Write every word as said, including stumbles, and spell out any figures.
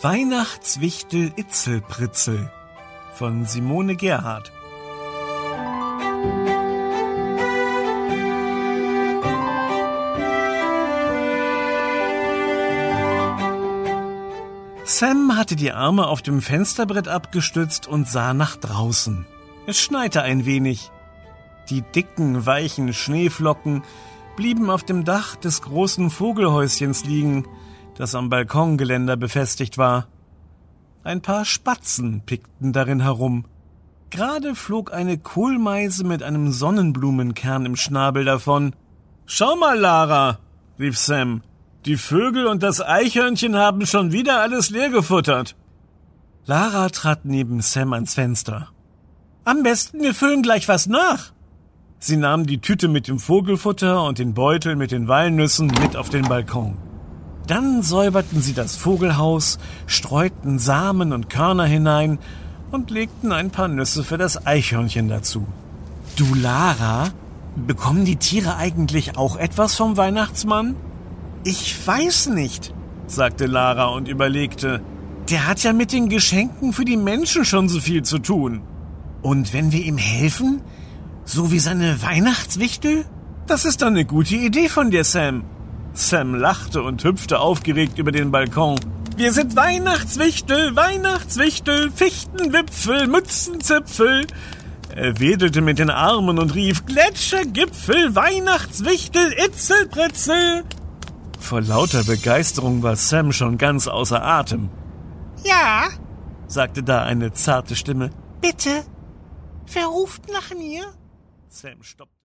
Weihnachtswichtel Itzelpritzel von Simone Gerhardt. Sam hatte die Arme auf dem Fensterbrett abgestützt und sah nach draußen. Es schneite ein wenig. Die dicken, weichen Schneeflocken blieben auf dem Dach des großen Vogelhäuschens liegen, das am Balkongeländer befestigt war. Ein paar Spatzen pickten darin herum. Gerade flog eine Kohlmeise mit einem Sonnenblumenkern im Schnabel davon. »Schau mal, Lara«, rief Sam, »die Vögel und das Eichhörnchen haben schon wieder alles leer gefuttert.« Lara trat neben Sam ans Fenster. »Am besten, wir füllen gleich was nach.« Sie nahm die Tüte mit dem Vogelfutter und den Beutel mit den Walnüssen mit auf den Balkon. Dann säuberten sie das Vogelhaus, streuten Samen und Körner hinein und legten ein paar Nüsse für das Eichhörnchen dazu. »Du, Lara, bekommen die Tiere eigentlich auch etwas vom Weihnachtsmann?« »Ich weiß nicht«, sagte Lara und überlegte. »Der hat ja mit den Geschenken für die Menschen schon so viel zu tun. Und wenn wir ihm helfen, so wie seine Weihnachtswichtel? Das ist doch eine gute Idee von dir, Sam.« Sam lachte und hüpfte aufgeregt über den Balkon. »Wir sind Weihnachtswichtel, Weihnachtswichtel, Fichtenwipfel, Mützenzipfel.« Er wedelte mit den Armen und rief, »Gletschergipfel, Weihnachtswichtel, Itzelpritzel.« Vor lauter Begeisterung war Sam schon ganz außer Atem. »Ja«, sagte da eine zarte Stimme. »Bitte, wer ruft nach mir?« Sam stoppte.